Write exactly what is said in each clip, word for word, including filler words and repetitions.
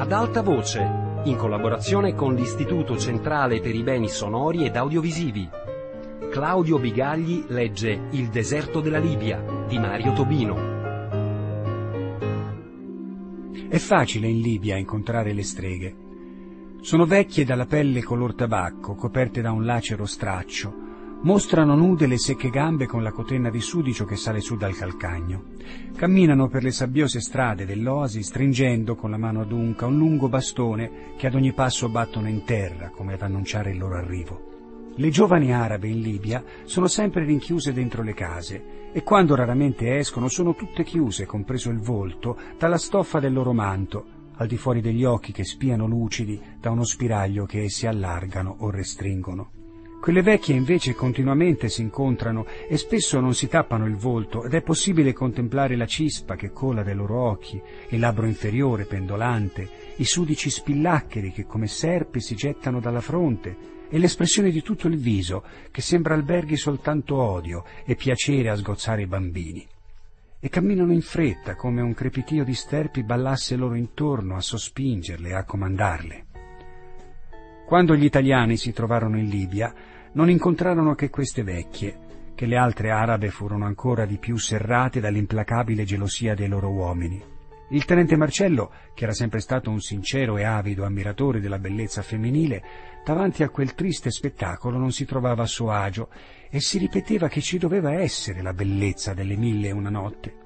Ad alta voce, in collaborazione con l'Istituto Centrale per i Beni Sonori ed Audiovisivi. Claudio Bigagli legge Il deserto della Libia di Mario Tobino. È facile in Libia incontrare le streghe. Sono vecchie dalla pelle color tabacco, coperte da un lacero straccio. Mostrano nude le secche gambe con la cotenna di sudicio che sale su dal calcagno. Camminano per le sabbiose strade dell'oasi stringendo con la mano adunca un lungo bastone che ad ogni passo battono in terra come ad annunciare il loro arrivo. Le giovani arabe in Libia sono sempre rinchiuse dentro le case e quando raramente escono sono tutte chiuse, compreso il volto, dalla stoffa del loro manto, al di fuori degli occhi che spiano lucidi da uno spiraglio che essi allargano o restringono. Quelle vecchie invece continuamente si incontrano e spesso non si tappano il volto ed è possibile contemplare la cispa che cola dai loro occhi, il labbro inferiore pendolante, i sudici spillaccheri che come serpi si gettano dalla fronte e l'espressione di tutto il viso che sembra alberghi soltanto odio e piacere a sgozzare i bambini. E camminano in fretta come un crepitio di sterpi ballasse loro intorno a sospingerle e a comandarle. Quando gli italiani si trovarono in Libia non incontrarono che queste vecchie, che le altre arabe furono ancora di più serrate dall'implacabile gelosia dei loro uomini. Il tenente Marcello, che era sempre stato un sincero e avido ammiratore della bellezza femminile, davanti a quel triste spettacolo non si trovava a suo agio e si ripeteva che ci doveva essere la bellezza delle mille e una notte.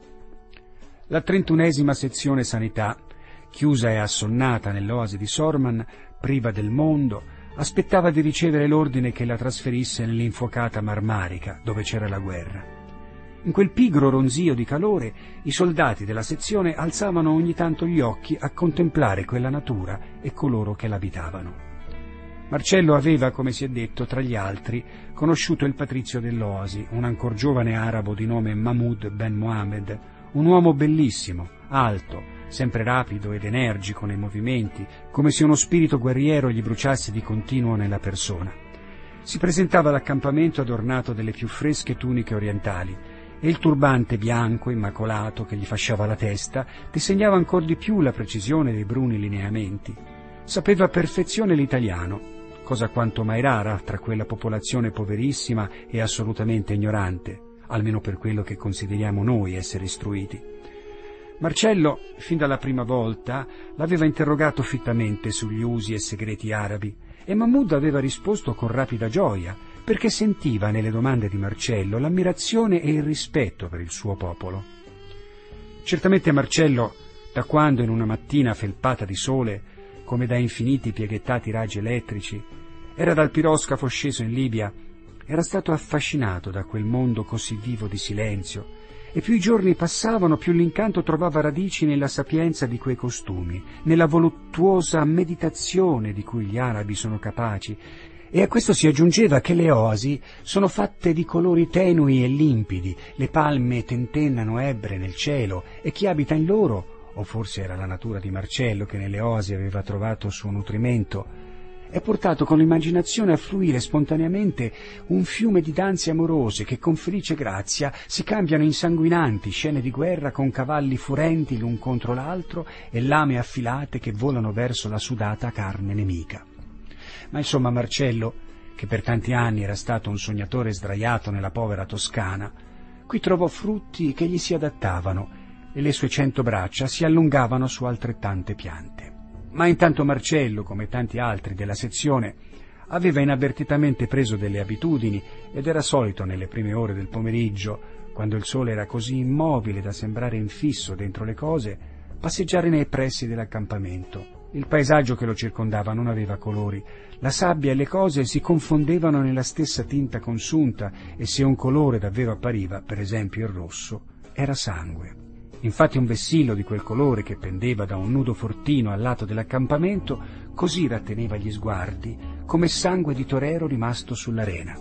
La trentunesima sezione sanità, chiusa e assonnata nell'oasi di Sorman, priva del mondo, aspettava di ricevere l'ordine che la trasferisse nell'infuocata Marmarica, dove c'era la guerra. In quel pigro ronzio di calore, i soldati della sezione alzavano ogni tanto gli occhi a contemplare quella natura e coloro che l'abitavano. Marcello aveva, come si è detto, tra gli altri, conosciuto il patrizio dell'oasi, un ancor giovane arabo di nome Mahmoud Ben Mohammed, un uomo bellissimo, alto, sempre rapido ed energico nei movimenti, come se uno spirito guerriero gli bruciasse di continuo nella persona. Si presentava all'accampamento adornato delle più fresche tuniche orientali e il turbante bianco immacolato che gli fasciava la testa disegnava ancor di più la precisione dei bruni lineamenti. Sapeva a perfezione l'italiano, cosa quanto mai rara tra quella popolazione poverissima e assolutamente ignorante, almeno per quello che consideriamo noi essere istruiti. Marcello, fin dalla prima volta, l'aveva interrogato fittamente sugli usi e segreti arabi e Mahmoud aveva risposto con rapida gioia, perché sentiva nelle domande di Marcello l'ammirazione e il rispetto per il suo popolo. Certamente Marcello, da quando in una mattina felpata di sole, come da infiniti pieghettati raggi elettrici, era dal piroscafo sceso in Libia, era stato affascinato da quel mondo così vivo di silenzio, e più i giorni passavano, più l'incanto trovava radici nella sapienza di quei costumi, nella voluttuosa meditazione di cui gli arabi sono capaci, e a questo si aggiungeva che le oasi sono fatte di colori tenui e limpidi, le palme tentennano ebbre nel cielo, e chi abita in loro, o forse era la natura di Marcello che nelle oasi aveva trovato suo nutrimento, è portato con l'immaginazione a fluire spontaneamente un fiume di danze amorose che con felice grazia si cambiano in sanguinanti scene di guerra con cavalli furenti l'un contro l'altro e lame affilate che volano verso la sudata carne nemica. Ma insomma Marcello, che per tanti anni era stato un sognatore sdraiato nella povera Toscana, qui trovò frutti che gli si adattavano e le sue cento braccia si allungavano su altrettante piante. Ma intanto Marcello, come tanti altri della sezione, aveva inavvertitamente preso delle abitudini ed era solito nelle prime ore del pomeriggio, quando il sole era così immobile da sembrare infisso dentro le cose, passeggiare nei pressi dell'accampamento. Il paesaggio che lo circondava non aveva colori, la sabbia e le cose si confondevano nella stessa tinta consunta e se un colore davvero appariva, per esempio il rosso, era sangue. Infatti un vessillo di quel colore che pendeva da un nudo fortino al lato dell'accampamento così ratteneva gli sguardi come sangue di torero rimasto sull'arena.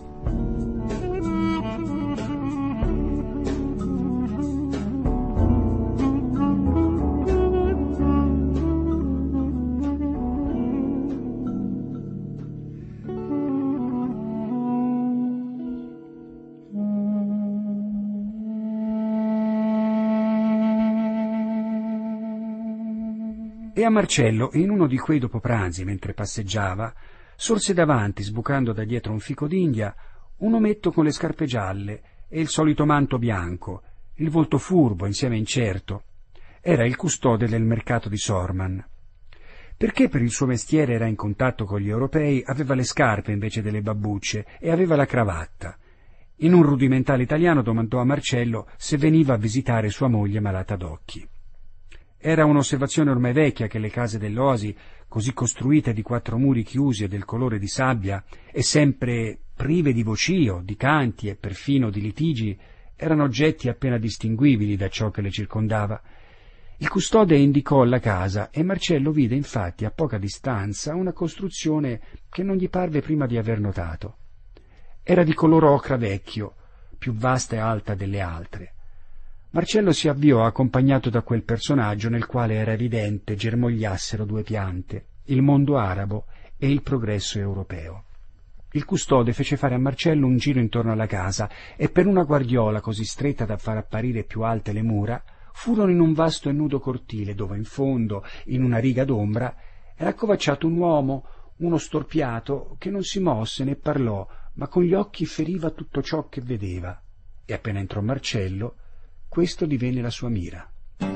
E a Marcello, in uno di quei dopopranzi, mentre passeggiava, sorse davanti, sbucando da dietro un fico d'India, un ometto con le scarpe gialle e il solito manto bianco, il volto furbo, insieme incerto. Era il custode del mercato di Sorman. Perché per il suo mestiere era in contatto con gli europei, aveva le scarpe invece delle babbucce e aveva la cravatta. In un rudimentale italiano domandò a Marcello se veniva a visitare sua moglie malata d'occhi. Era un'osservazione ormai vecchia che le case dell'oasi, così costruite di quattro muri chiusi e del colore di sabbia, e sempre prive di vocio, di canti e perfino di litigi, erano oggetti appena distinguibili da ciò che le circondava. Il custode indicò la casa e Marcello vide infatti a poca distanza una costruzione che non gli parve prima di aver notato. Era di color ocra vecchio, più vasta e alta delle altre. Marcello si avviò accompagnato da quel personaggio nel quale era evidente germogliassero due piante, il mondo arabo e il progresso europeo. Il custode fece fare a Marcello un giro intorno alla casa e per una guardiola così stretta da far apparire più alte le mura, furono in un vasto e nudo cortile dove in fondo, in una riga d'ombra, era accovacciato un uomo, uno storpiato, che non si mosse né parlò, ma con gli occhi feriva tutto ciò che vedeva. E appena entrò Marcello, questo divenne la sua mira.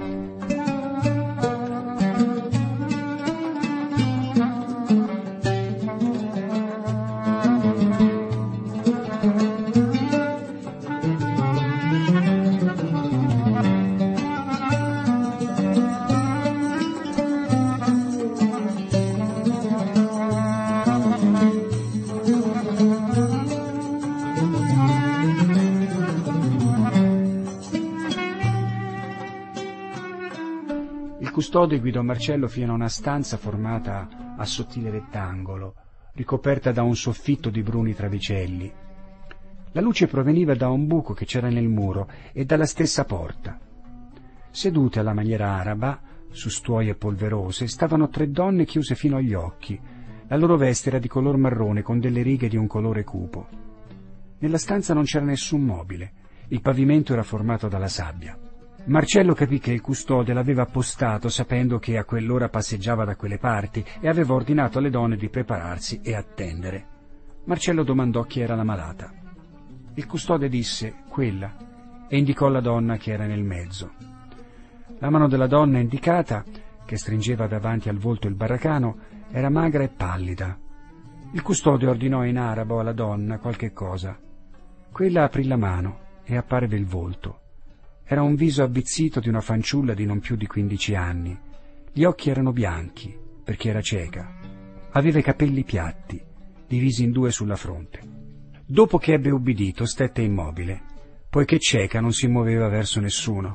Il custode guidò Marcello fino a una stanza formata a sottile rettangolo, ricoperta da un soffitto di bruni travicelli. La luce proveniva da un buco che c'era nel muro e dalla stessa porta. Sedute alla maniera araba, su stuoie polverose, stavano tre donne chiuse fino agli occhi. La loro veste era di color marrone con delle righe di un colore cupo. Nella stanza non c'era nessun mobile. Il pavimento era formato dalla sabbia. Marcello capì che il custode l'aveva appostato sapendo che a quell'ora passeggiava da quelle parti e aveva ordinato alle donne di prepararsi e attendere. Marcello domandò chi era la malata. Il custode disse «quella» e indicò la donna che era nel mezzo. La mano della donna indicata, che stringeva davanti al volto il barracano, era magra e pallida. Il custode ordinò in arabo alla donna qualche cosa. Quella aprì la mano e apparve il volto. Era un viso avvizzito di una fanciulla di non più di quindici anni. Gli occhi erano bianchi, perché era cieca. Aveva i capelli piatti, divisi in due sulla fronte. Dopo che ebbe ubbidito, stette immobile, poiché cieca non si muoveva verso nessuno.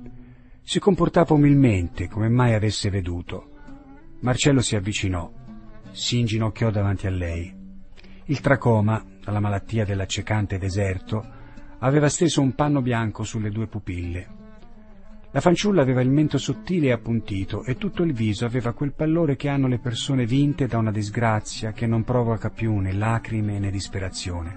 Si comportava umilmente, come mai avesse veduto. Marcello si avvicinò, si inginocchiò davanti a lei. Il tracoma, la malattia dell'accecante deserto, aveva steso un panno bianco sulle due pupille. La fanciulla aveva il mento sottile e appuntito e tutto il viso aveva quel pallore che hanno le persone vinte da una disgrazia che non provoca più né lacrime né disperazione.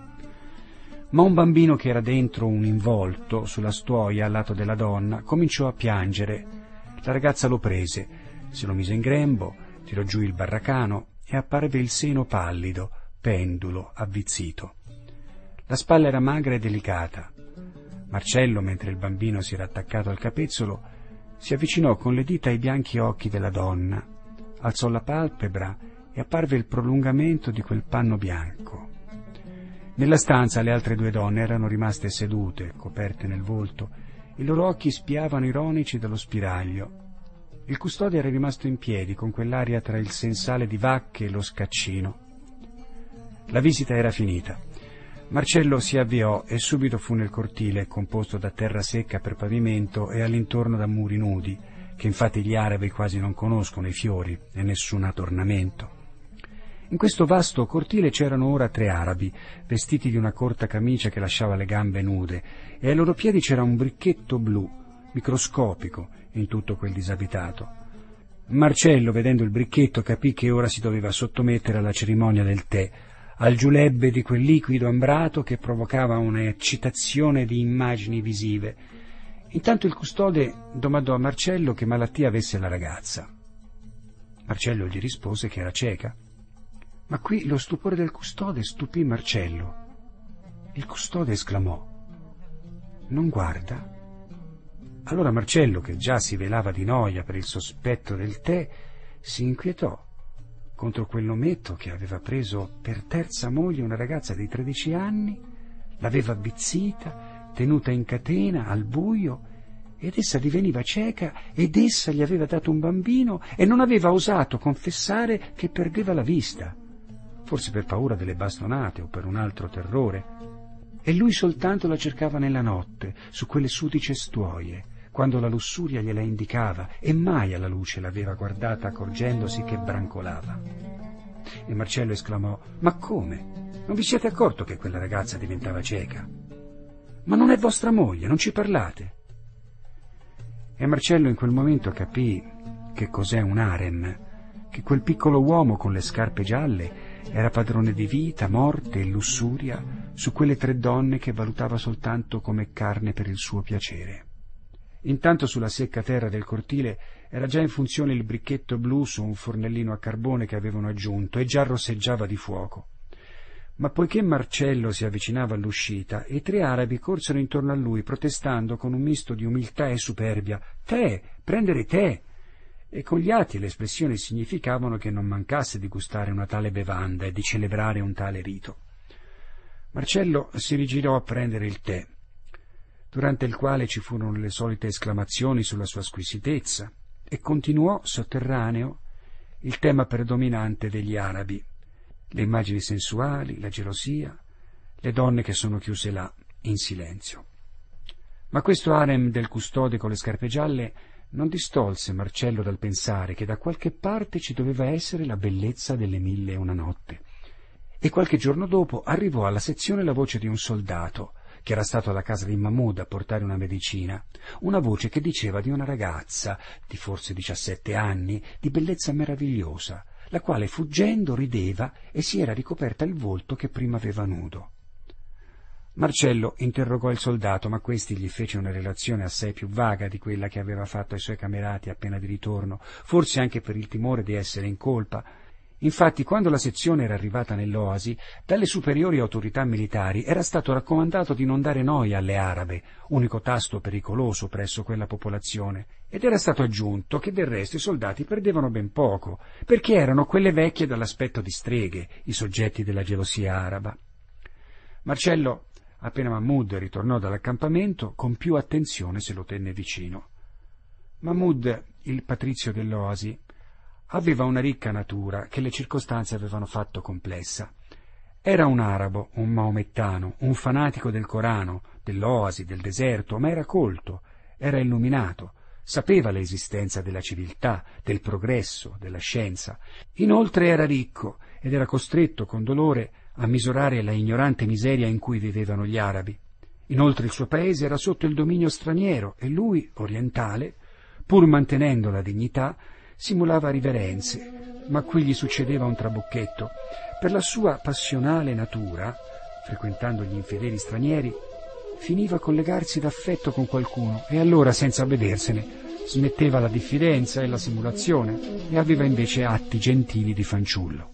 Ma un bambino che era dentro un involto sulla stuoia al lato della donna cominciò a piangere. La ragazza lo prese, se lo mise in grembo, tirò giù il barracano e apparve il seno pallido, pendulo, avvizzito. La spalla era magra e delicata. Marcello, mentre il bambino si era attaccato al capezzolo, si avvicinò con le dita ai bianchi occhi della donna, alzò la palpebra e apparve il prolungamento di quel panno bianco. Nella stanza le altre due donne erano rimaste sedute, coperte nel volto, i loro occhi spiavano ironici dallo spiraglio. Il custode era rimasto in piedi con quell'aria tra il sensale di vacche e lo scaccino. La visita era finita. Marcello si avviò e subito fu nel cortile, composto da terra secca per pavimento e all'intorno da muri nudi, che infatti gli arabi quasi non conoscono i fiori e nessun ornamento. In questo vasto cortile c'erano ora tre arabi, vestiti di una corta camicia che lasciava le gambe nude, e ai loro piedi c'era un bricchetto blu, microscopico, in tutto quel disabitato. Marcello, vedendo il bricchetto, capì che ora si doveva sottomettere alla cerimonia del tè, al giulebbe di quel liquido ambrato che provocava un'eccitazione di immagini visive. Intanto il custode domandò a Marcello che malattia avesse la ragazza. Marcello gli rispose che era cieca. Ma qui lo stupore del custode stupì Marcello. Il custode esclamò: «Non guarda?» Allora Marcello, che già si velava di noia per il sospetto del tè, si inquietò contro quell'ometto che aveva preso per terza moglie una ragazza di tredici anni, l'aveva avvizzita, tenuta in catena al buio, ed essa diveniva cieca, ed essa gli aveva dato un bambino e non aveva osato confessare che perdeva la vista, forse per paura delle bastonate o per un altro terrore, e lui soltanto la cercava nella notte, su quelle sudice stuoie, quando la lussuria gliela indicava, e mai alla luce l'aveva guardata accorgendosi che brancolava. E Marcello esclamò: «Ma come? Non vi siete accorto che quella ragazza diventava cieca? Ma non è vostra moglie, non ci parlate?» E Marcello in quel momento capì che cos'è un harem, che quel piccolo uomo con le scarpe gialle era padrone di vita, morte e lussuria su quelle tre donne che valutava soltanto come carne per il suo piacere. Intanto sulla secca terra del cortile era già in funzione il bricchetto blu su un fornellino a carbone che avevano aggiunto e già rosseggiava di fuoco. Ma poiché Marcello si avvicinava all'uscita, i tre arabi corsero intorno a lui protestando con un misto di umiltà e superbia: «Tè! Prendere tè!» E con gli atti le espressioni significavano che non mancasse di gustare una tale bevanda e di celebrare un tale rito. Marcello si rigirò a prendere il tè, durante il quale ci furono le solite esclamazioni sulla sua squisitezza, e continuò sotterraneo il tema predominante degli arabi: le immagini sensuali, la gelosia, le donne che sono chiuse là, in silenzio. Ma questo harem del custode con le scarpe gialle non distolse Marcello dal pensare che da qualche parte ci doveva essere la bellezza delle mille e una notte. E qualche giorno dopo arrivò alla sezione la voce di un soldato che era stato alla casa di Mahmud a portare una medicina, una voce che diceva di una ragazza di forse diciassette anni, di bellezza meravigliosa, la quale fuggendo rideva e si era ricoperta il volto che prima aveva nudo. Marcello interrogò il soldato, ma questi gli fece una relazione assai più vaga di quella che aveva fatto ai suoi camerati appena di ritorno, forse anche per il timore di essere in colpa. Infatti, quando la sezione era arrivata nell'oasi, dalle superiori autorità militari era stato raccomandato di non dare noia alle arabe, unico tasto pericoloso presso quella popolazione, ed era stato aggiunto che del resto i soldati perdevano ben poco, perché erano quelle vecchie dall'aspetto di streghe, i soggetti della gelosia araba. Marcello, appena Mahmud ritornò dall'accampamento, con più attenzione se lo tenne vicino. Mahmud, il patrizio dell'oasi, aveva una ricca natura che le circostanze avevano fatto complessa. Era un arabo, un maomettano, un fanatico del Corano, dell'oasi, del deserto, ma era colto, era illuminato, sapeva l'esistenza della civiltà, del progresso, della scienza. Inoltre era ricco ed era costretto con dolore a misurare la ignorante miseria in cui vivevano gli arabi. Inoltre il suo paese era sotto il dominio straniero e lui, orientale, pur mantenendo la dignità, simulava riverenze, ma qui gli succedeva un trabocchetto. Per la sua passionale natura, frequentando gli infedeli stranieri, finiva con legarsi d'affetto con qualcuno e allora, senza avvedersene, smetteva la diffidenza e la simulazione e aveva invece atti gentili di fanciullo.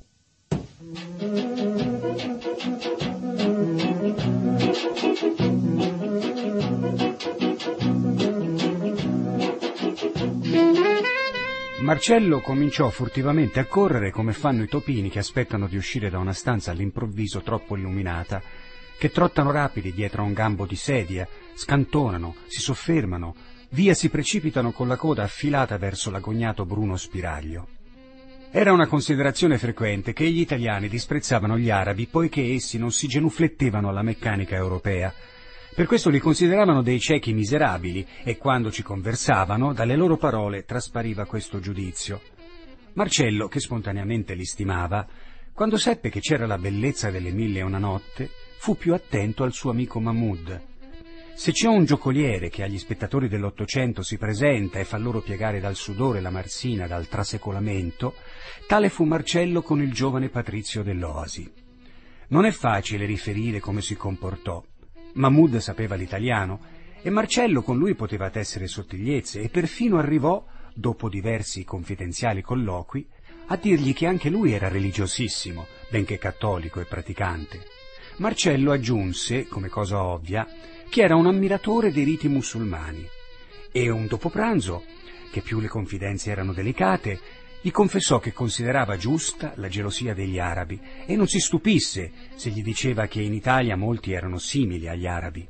Marcello cominciò furtivamente a correre come fanno i topini che aspettano di uscire da una stanza all'improvviso troppo illuminata, che trottano rapidi dietro a un gambo di sedia, scantonano, si soffermano, via si precipitano con la coda affilata verso l'agognato bruno spiraglio. Era una considerazione frequente che gli italiani disprezzavano gli arabi poiché essi non si genuflettevano alla meccanica europea. Per questo li consideravano dei ciechi miserabili e quando ci conversavano, dalle loro parole traspariva questo giudizio. Marcello, che spontaneamente li stimava, quando seppe che c'era la bellezza delle mille e una notte, fu più attento al suo amico Mahmud. Se c'è un giocoliere che agli spettatori dell'Ottocento si presenta e fa loro piegare dal sudore la marsina dal trasecolamento, tale fu Marcello con il giovane patrizio dell'oasi. Non è facile riferire come si comportò. Mahmud sapeva l'italiano e Marcello con lui poteva tessere sottigliezze e perfino arrivò, dopo diversi confidenziali colloqui, a dirgli che anche lui era religiosissimo, benché cattolico e praticante. Marcello aggiunse, come cosa ovvia, che era un ammiratore dei riti musulmani, e un dopopranzo, che più le confidenze erano delicate, gli confessò che considerava giusta la gelosia degli arabi e non si stupisse se gli diceva che in Italia molti erano simili agli arabi.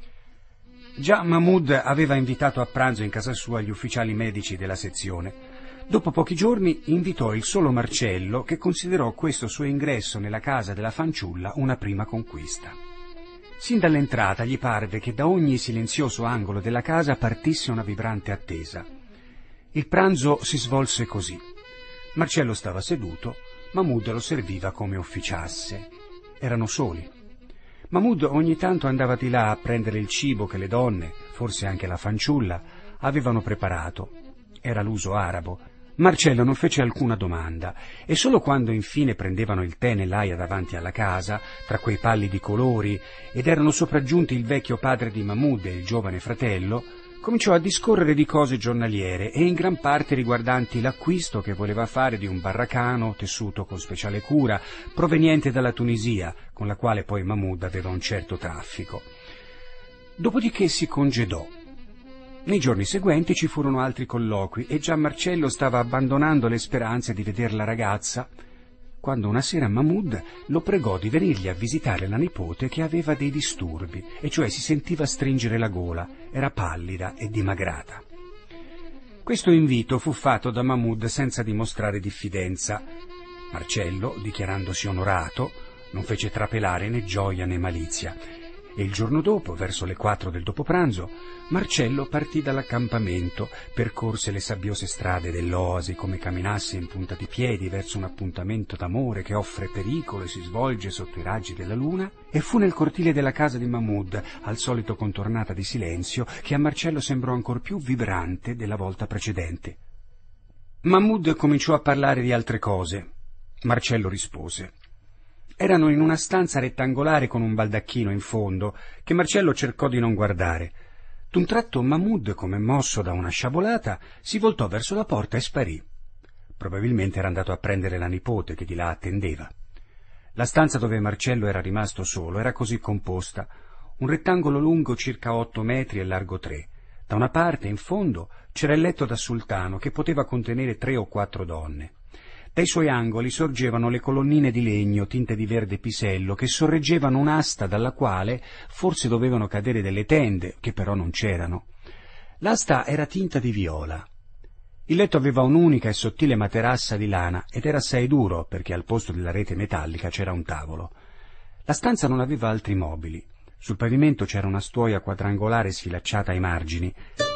Già Mahmoud aveva invitato a pranzo in casa sua gli ufficiali medici della sezione. Dopo pochi giorni invitò il solo Marcello, che considerò questo suo ingresso nella casa della fanciulla una prima conquista. Sin dall'entrata gli parve che da ogni silenzioso angolo della casa partisse una vibrante attesa. Il pranzo si svolse così. Marcello stava seduto, Mahmoud lo serviva come officiasse. Erano soli. Mahmoud ogni tanto andava di là a prendere il cibo che le donne, forse anche la fanciulla, avevano preparato. Era l'uso arabo. Marcello non fece alcuna domanda e solo quando infine prendevano il tè nell'aia davanti alla casa, tra quei pallidi colori, ed erano sopraggiunti il vecchio padre di Mahmoud e il giovane fratello, cominciò a discorrere di cose giornaliere e in gran parte riguardanti l'acquisto che voleva fare di un barracano tessuto con speciale cura, proveniente dalla Tunisia, con la quale poi Mahmoud aveva un certo traffico. Dopodiché si congedò. Nei giorni seguenti ci furono altri colloqui e già Marcello stava abbandonando le speranze di veder la ragazza, quando una sera Mahmoud lo pregò di venirgli a visitare la nipote che aveva dei disturbi, e cioè si sentiva stringere la gola, era pallida e dimagrata. Questo invito fu fatto da Mahmoud senza dimostrare diffidenza. Marcello, dichiarandosi onorato, non fece trapelare né gioia né malizia, e il giorno dopo, verso le quattro del dopopranzo, Marcello partì dall'accampamento, percorse le sabbiose strade dell'oasi come camminasse in punta di piedi verso un appuntamento d'amore che offre pericolo e si svolge sotto i raggi della luna, e fu nel cortile della casa di Mahmoud, al solito contornata di silenzio, che a Marcello sembrò ancor più vibrante della volta precedente. Mahmoud cominciò a parlare di altre cose. Marcello rispose. Erano in una stanza rettangolare con un baldacchino in fondo, che Marcello cercò di non guardare. D'un tratto Mahmoud, come mosso da una sciabolata, si voltò verso la porta e sparì. Probabilmente era andato a prendere la nipote che di là attendeva. La stanza dove Marcello era rimasto solo era così composta: un rettangolo lungo circa otto metri e largo tre. Da una parte, in fondo, c'era il letto da sultano che poteva contenere tre o quattro donne. Dai suoi angoli sorgevano le colonnine di legno tinte di verde pisello che sorreggevano un'asta dalla quale forse dovevano cadere delle tende, che però non c'erano. L'asta era tinta di viola. Il letto aveva un'unica e sottile materassa di lana ed era assai duro perché al posto della rete metallica c'era un tavolo. La stanza non aveva altri mobili. Sul pavimento c'era una stuoia quadrangolare sfilacciata ai margini.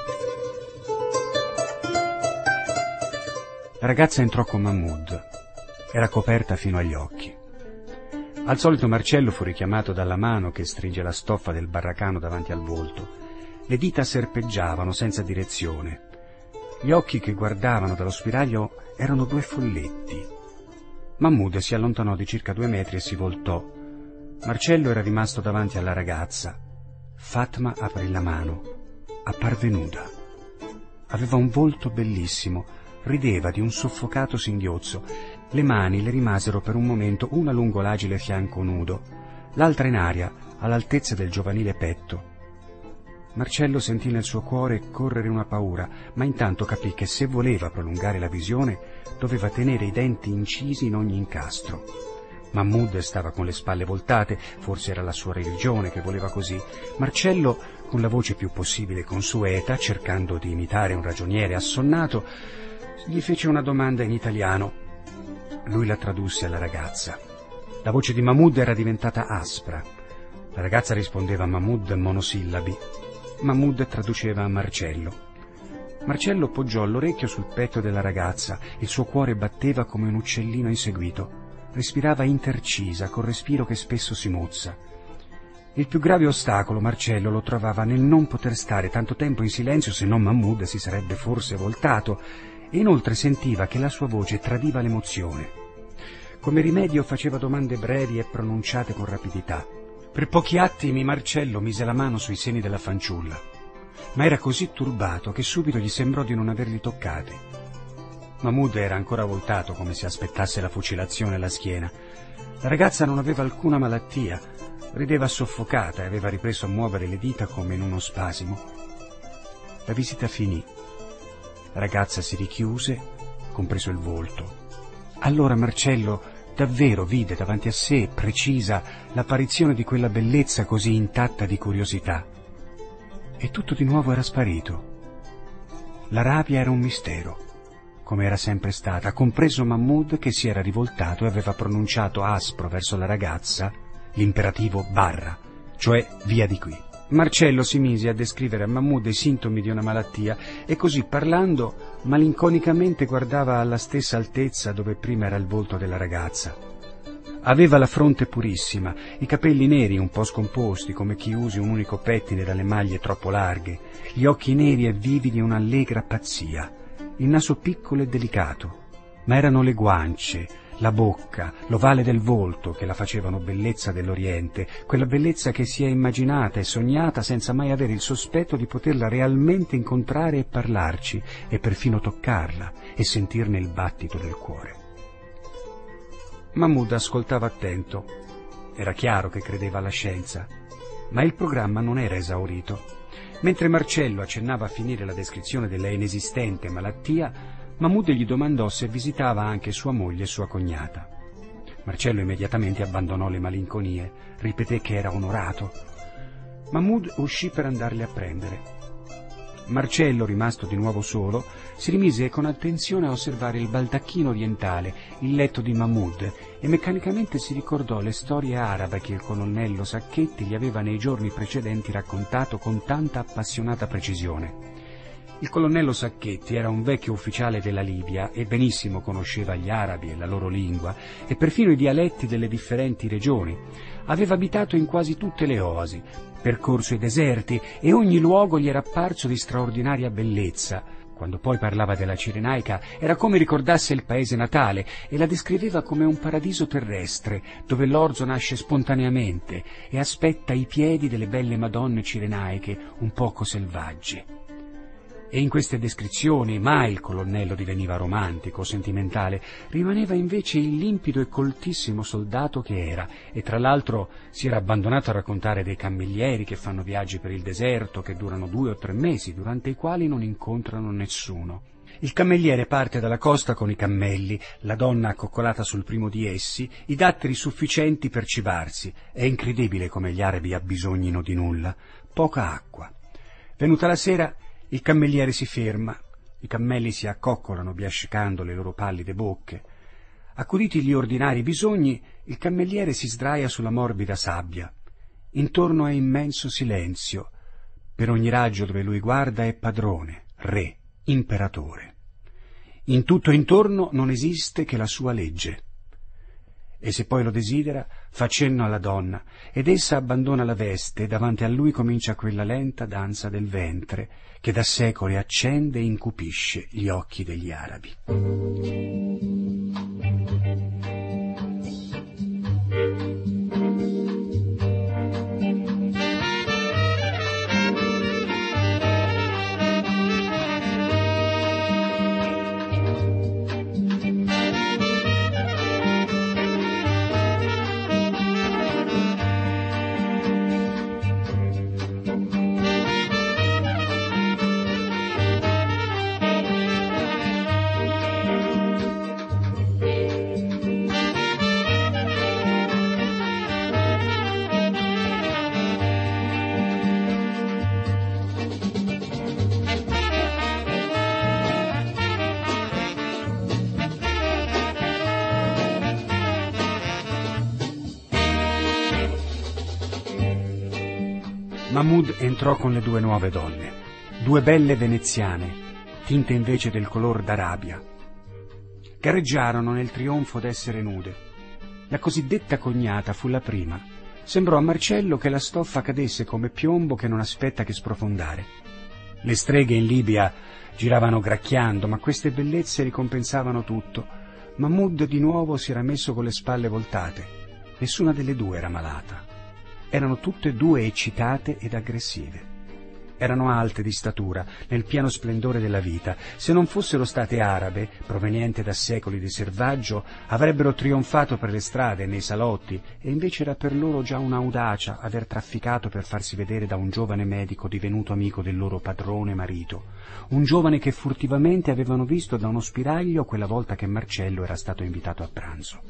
La ragazza entrò con Mahmoud. Era coperta fino agli occhi. Al solito Marcello fu richiamato dalla mano che stringe la stoffa del barracano davanti al volto. Le dita serpeggiavano senza direzione. Gli occhi che guardavano dallo spiraglio erano due folletti. Mahmoud si allontanò di circa due metri e si voltò. Marcello era rimasto davanti alla ragazza. Fatma aprì la mano. Apparve nuda. Aveva un volto bellissimo. Rideva di un soffocato singhiozzo. Le mani le rimasero per un momento una lungo l'agile fianco nudo, l'altra in aria, all'altezza del giovanile petto. Marcello sentì nel suo cuore correre una paura, ma intanto capì che se voleva prolungare la visione doveva tenere i denti incisi in ogni incastro. Mahmoud stava con le spalle voltate, forse era la sua religione che voleva così. Marcello, con la voce più possibile consueta, cercando di imitare un ragioniere assonnato, gli fece una domanda in italiano. Lui la tradusse alla ragazza. La voce di Mahmoud era diventata aspra. La ragazza rispondeva a Mahmoud monosillabi. Mahmoud traduceva a Marcello. Marcello poggiò l'orecchio sul petto della ragazza. Il suo cuore batteva come un uccellino inseguito. Respirava intercisa, col respiro che spesso si mozza. Il più grave ostacolo Marcello lo trovava nel non poter stare tanto tempo in silenzio, se no Mahmoud si sarebbe forse voltato, e inoltre sentiva che la sua voce tradiva l'emozione. Come rimedio faceva domande brevi e pronunciate con rapidità. Per pochi attimi Marcello mise la mano sui seni della fanciulla. ma era così turbato che subito gli sembrò di non averli toccati. Mahmoud era ancora voltato come se aspettasse la fucilazione alla schiena. La ragazza non aveva alcuna malattia, rideva soffocata e aveva ripreso a muovere le dita come in uno spasimo. La visita finì. La ragazza si richiuse, compreso il volto. Allora Marcello davvero vide davanti a sé, precisa, l'apparizione di quella bellezza così intatta di curiosità. E tutto di nuovo era sparito. La rabbia era un mistero, come era sempre stata, compreso Mahmoud, che si era rivoltato e aveva pronunciato aspro verso la ragazza l'imperativo barra, cioè via di qui. Marcello si mise a descrivere a Mahmoud i sintomi di una malattia e così parlando malinconicamente guardava alla stessa altezza dove prima era il volto della ragazza. Aveva la fronte purissima, i capelli neri un po' scomposti come chi usi un unico pettine dalle maglie troppo larghe, gli occhi neri e vivi di un'allegra pazzia, il naso piccolo e delicato, ma erano le guance, la bocca, l'ovale del volto che la facevano bellezza dell'Oriente, quella bellezza che si è immaginata e sognata senza mai avere il sospetto di poterla realmente incontrare e parlarci, e perfino toccarla e sentirne il battito del cuore. Mahmoud ascoltava attento. Era chiaro che credeva alla scienza, ma il programma non era esaurito. Mentre Marcello accennava a finire la descrizione della inesistente malattia, Mahmoud gli domandò se visitava anche sua moglie e sua cognata. Marcello immediatamente abbandonò le malinconie, ripeté che era onorato. Mahmoud uscì per andarle a prendere. Marcello, rimasto di nuovo solo, si rimise con attenzione a osservare il baldacchino orientale, il letto di Mahmoud, e meccanicamente si ricordò le storie arabe che il colonnello Sacchetti gli aveva nei giorni precedenti raccontato con tanta appassionata precisione. Il colonnello Sacchetti era un vecchio ufficiale della Libia e benissimo conosceva gli arabi e la loro lingua e perfino i dialetti delle differenti regioni. Aveva abitato in quasi tutte le oasi, percorso i deserti e ogni luogo gli era apparso di straordinaria bellezza. Quando poi parlava della Cirenaica era come ricordasse il paese natale e la descriveva come un paradiso terrestre dove l'orzo nasce spontaneamente e aspetta i piedi delle belle madonne cirenaiche un poco selvagge. E in queste descrizioni mai il colonnello diveniva romantico o sentimentale, rimaneva invece il limpido e coltissimo soldato che era, e tra l'altro si era abbandonato a raccontare dei cammellieri che fanno viaggi per il deserto che durano due o tre mesi, durante i quali non incontrano nessuno. Il cammelliere parte dalla costa con i cammelli, la donna accoccolata sul primo di essi, i datteri sufficienti per cibarsi. È incredibile come gli arabi abbisognino di nulla, poca acqua. Venuta la sera, il cammelliere si ferma, i cammelli si accoccolano biascicando le loro pallide bocche. Accuditi gli ordinari bisogni, il cammelliere si sdraia sulla morbida sabbia. Intorno è immenso silenzio. Per ogni raggio dove lui guarda è padrone, re, imperatore. In tutto intorno non esiste che la sua legge. E se poi lo desidera, fa cenno alla donna, ed essa abbandona la veste e davanti a lui comincia quella lenta danza del ventre, che da secoli accende e incupisce gli occhi degli arabi. Mahmoud entrò con le due nuove donne, due belle veneziane, tinte invece del color d'Arabia. Gareggiarono nel trionfo d'essere nude. La cosiddetta cognata fu la prima. Sembrò a Marcello che la stoffa cadesse come piombo che non aspetta che sprofondare. Le streghe in Libia giravano gracchiando, ma queste bellezze ricompensavano tutto. Mahmoud di nuovo si era messo con le spalle voltate. Nessuna delle due era malata. Erano tutte e due eccitate ed aggressive. Erano alte di statura, nel pieno splendore della vita. Se non fossero state arabe, provenienti da secoli di selvaggio, avrebbero trionfato per le strade e nei salotti, e invece era per loro già un'audacia aver trafficato per farsi vedere da un giovane medico divenuto amico del loro padrone marito, un giovane che furtivamente avevano visto da uno spiraglio quella volta che Marcello era stato invitato a pranzo.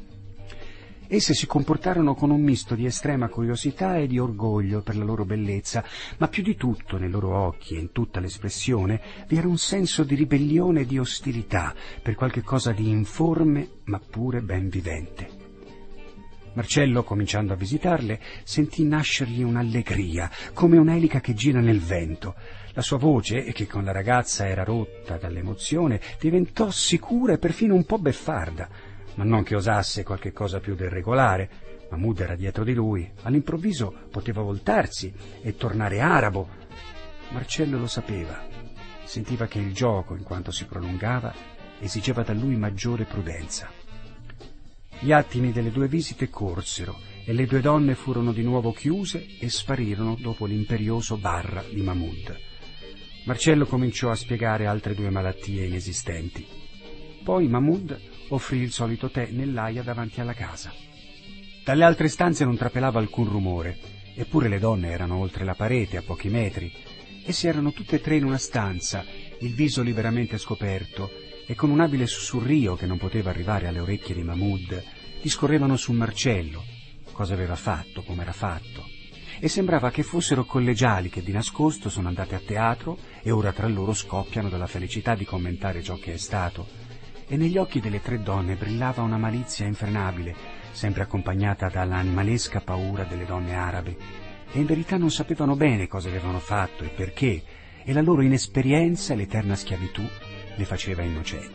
Esse si comportarono con un misto di estrema curiosità e di orgoglio per la loro bellezza, ma più di tutto nei loro occhi e in tutta l'espressione vi era un senso di ribellione e di ostilità per qualche cosa di informe ma pure ben vivente. Marcello, cominciando a visitarle, sentì nascergli un'allegria, come un'elica che gira nel vento. La sua voce, che con la ragazza era rotta dall'emozione, diventò sicura e perfino un po' beffarda. Ma non che osasse qualche cosa più del regolare. Mahmud era dietro di lui. All'improvviso poteva voltarsi e tornare arabo. Marcello lo sapeva. Sentiva che il gioco, in quanto si prolungava, esigeva da lui maggiore prudenza. Gli attimi delle due visite corsero e le due donne furono di nuovo chiuse e sparirono dopo l'imperioso barra di Mahmud. Marcello cominciò a spiegare altre due malattie inesistenti. Poi Mahmud offrì il solito tè nell'aia davanti alla casa. Dalle altre stanze non trapelava alcun rumore, eppure le donne erano oltre la parete, a pochi metri. Esse erano tutte e tre in una stanza, il viso liberamente scoperto, e con un abile sussurrio che non poteva arrivare alle orecchie di Mahmud, discorrevano su Marcello, cosa aveva fatto, come era fatto, e sembrava che fossero collegiali che di nascosto sono andate a teatro e ora tra loro scoppiano dalla felicità di commentare ciò che è stato. E negli occhi delle tre donne brillava una malizia infrenabile, sempre accompagnata dalla animalesca paura delle donne arabe, e in verità non sapevano bene cosa avevano fatto e perché, e la loro inesperienza e l'eterna schiavitù le faceva innocenti.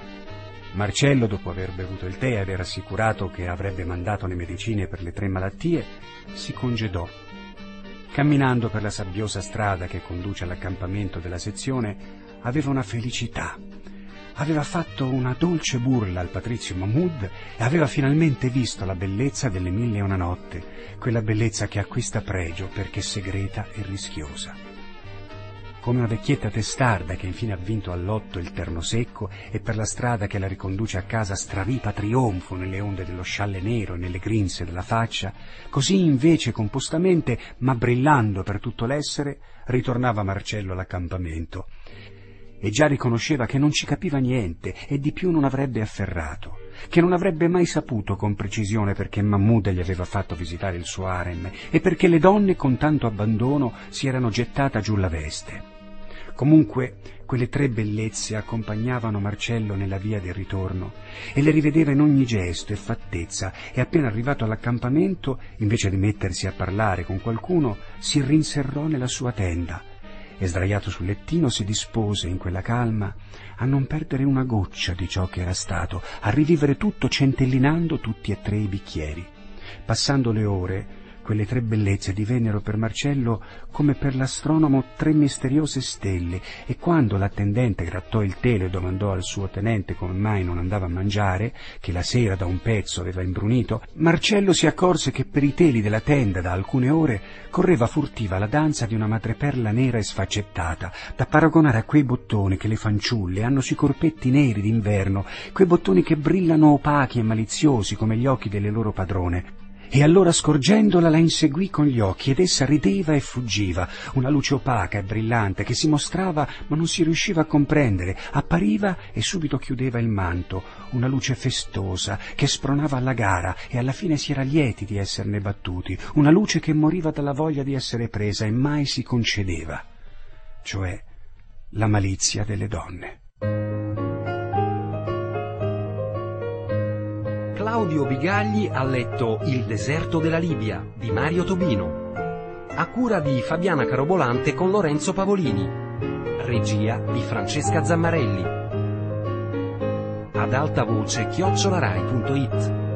Marcello, dopo aver bevuto il tè e aver assicurato che avrebbe mandato le medicine per le tre malattie, si congedò. Camminando per la sabbiosa strada che conduce all'accampamento della sezione, aveva una felicità. Aveva fatto una dolce burla al patrizio Mahmud e aveva finalmente visto la bellezza delle mille e una notte, quella bellezza che acquista pregio perché segreta e rischiosa. Come una vecchietta testarda che infine ha vinto al lotto il terno secco e per la strada che la riconduce a casa straripa trionfo nelle onde dello scialle nero e nelle grinze della faccia, così invece compostamente, ma brillando per tutto l'essere, ritornava Marcello all'accampamento. E già riconosceva che non ci capiva niente e di più non avrebbe afferrato, che non avrebbe mai saputo con precisione perché Mahmud gli aveva fatto visitare il suo harem e perché le donne con tanto abbandono si erano gettate giù la veste. Comunque quelle tre bellezze accompagnavano Marcello nella via del ritorno e le rivedeva in ogni gesto e fattezza, e appena arrivato all'accampamento, invece di mettersi a parlare con qualcuno, si rinserrò nella sua tenda e sdraiato sul lettino si dispose in quella calma a non perdere una goccia di ciò che era stato, a rivivere tutto centellinando tutti e tre i bicchieri. Passando le ore, quelle tre bellezze divennero per Marcello come per l'astronomo tre misteriose stelle, e quando l'attendente grattò il telo e domandò al suo tenente come mai non andava a mangiare, che la sera da un pezzo aveva imbrunito, Marcello si accorse che per i teli della tenda da alcune ore correva furtiva la danza di una madreperla nera e sfaccettata, da paragonare a quei bottoni che le fanciulle hanno sui corpetti neri d'inverno, quei bottoni che brillano opachi e maliziosi come gli occhi delle loro padrone. E allora scorgendola la inseguì con gli occhi ed essa rideva e fuggiva, una luce opaca e brillante che si mostrava ma non si riusciva a comprendere, appariva e subito chiudeva il manto, una luce festosa che spronava alla gara e alla fine si era lieti di esserne battuti, una luce che moriva dalla voglia di essere presa e mai si concedeva, cioè la malizia delle donne. Claudio Bigagli ha letto Il deserto della Libia di Mario Tobino, a cura di Fabiana Carobolante con Lorenzo Pavolini, regia di Francesca Zammarelli, ad alta voce chiocciolarai punto it.